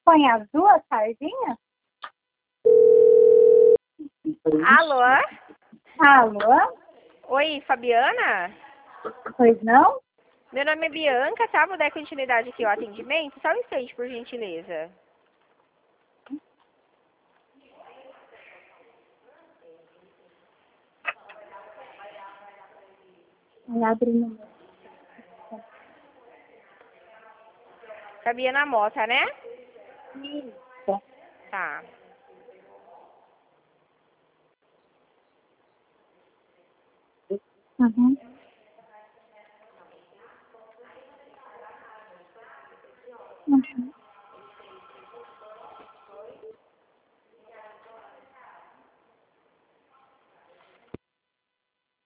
Põe as duas sardinhas? Alô? Alô? Oi, Fabiana? Pois não? Meu nome é Bianca, tá? Vou dar continuidade aqui ao atendimento. Só um instante, por gentileza. Abre no Fabiana Mota, né? Isso. Tá. Uhum. Uhum.